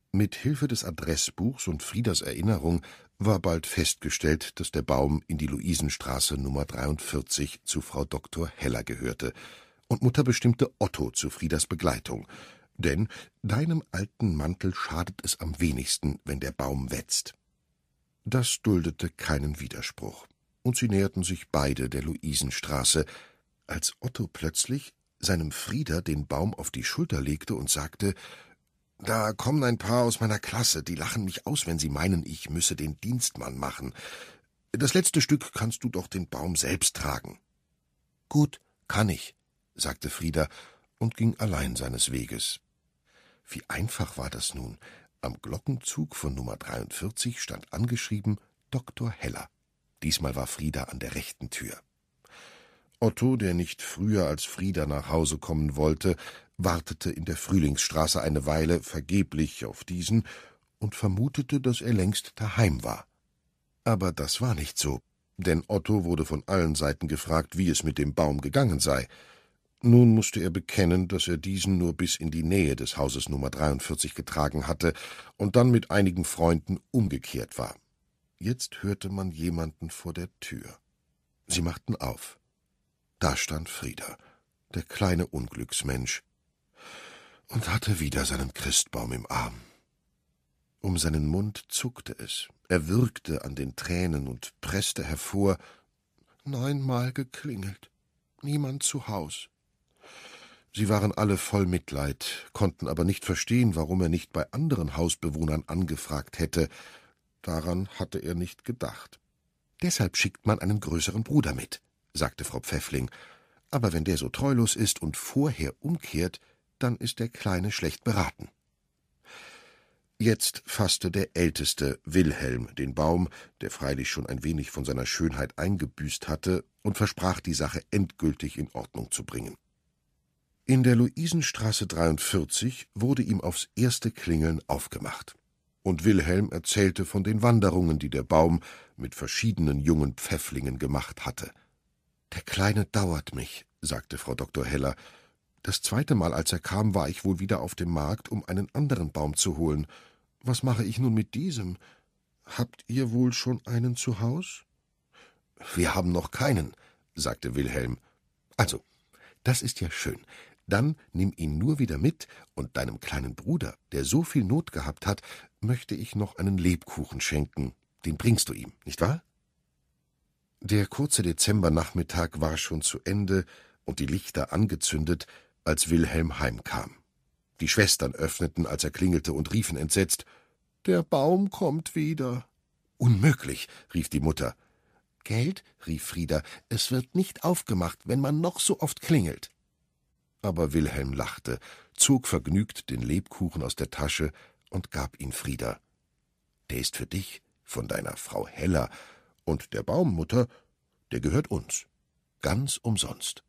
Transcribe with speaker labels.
Speaker 1: Mit Hilfe des Adressbuchs und Friedas Erinnerung war bald festgestellt, dass der Baum in die Luisenstraße Nummer 43 zu Frau Dr. Heller gehörte, und Mutter bestimmte Otto zu Friedas Begleitung, denn deinem alten Mantel schadet es am wenigsten, wenn der Baum wetzt. Das duldete keinen Widerspruch, und sie näherten sich beide der Luisenstraße, als Otto plötzlich seinem Frieda den Baum auf die Schulter legte und sagte: »Da kommen ein paar aus meiner Klasse, die lachen mich aus, wenn sie meinen, ich müsse den Dienstmann machen. Das letzte Stück kannst du doch den Baum selbst tragen.« »Gut, kann ich«, sagte Frieda und ging allein seines Weges. Wie einfach war das nun. Am Glockenzug von Nummer 43 stand angeschrieben »Dr. Heller«. Diesmal war Frieda an der rechten Tür. Otto, der nicht früher als Frieda nach Hause kommen wollte, wartete in der Frühlingsstraße eine Weile vergeblich auf diesen und vermutete, dass er längst daheim war. Aber das war nicht so, denn Otto wurde von allen Seiten gefragt, wie es mit dem Baum gegangen sei. Nun musste er bekennen, dass er diesen nur bis in die Nähe des Hauses Nummer 43 getragen hatte und dann mit einigen Freunden umgekehrt war. Jetzt hörte man jemanden vor der Tür. Sie machten auf. Da stand Frieda, der kleine Unglücksmensch, und hatte wieder seinen Christbaum im Arm. Um seinen Mund zuckte es, er würgte an den Tränen und presste hervor: »9-mal geklingelt, niemand zu Haus.« Sie waren alle voll Mitleid, konnten aber nicht verstehen, warum er nicht bei anderen Hausbewohnern angefragt hätte. Daran hatte er nicht gedacht. »Deshalb schickt man einen größeren Bruder mit«, sagte Frau Pfäffling. »Aber wenn der so treulos ist und vorher umkehrt, dann ist der Kleine schlecht beraten.« Jetzt fasste der Älteste, Wilhelm, den Baum, der freilich schon ein wenig von seiner Schönheit eingebüßt hatte, und versprach, die Sache endgültig in Ordnung zu bringen. In der Luisenstraße 43 wurde ihm aufs erste Klingeln aufgemacht, und Wilhelm erzählte von den Wanderungen, die der Baum mit verschiedenen jungen Pfäfflingen gemacht hatte. »Der Kleine dauert mich«, sagte Frau Dr. Heller. »Das zweite Mal, als er kam, war ich wohl wieder auf dem Markt, um einen anderen Baum zu holen. Was mache ich nun mit diesem? Habt ihr wohl schon einen zu Haus?« »Wir haben noch keinen«, sagte Wilhelm. »Also, das ist ja schön. Dann nimm ihn nur wieder mit, und deinem kleinen Bruder, der so viel Not gehabt hat, möchte ich noch einen Lebkuchen schenken. Den bringst du ihm, nicht wahr?« Der kurze Dezembernachmittag war schon zu Ende und die Lichter angezündet, als Wilhelm heimkam. Die Schwestern öffneten, als er klingelte, und riefen entsetzt: »Der Baum kommt wieder.« »Unmöglich«, rief die Mutter. »Gelt«, rief Frieda, »es wird nicht aufgemacht, wenn man noch so oft klingelt.« Aber Wilhelm lachte, zog vergnügt den Lebkuchen aus der Tasche und gab ihn Frieda. »Der ist für dich, von deiner Frau Heller, und der Baum, Mutter, der gehört uns. Ganz umsonst.«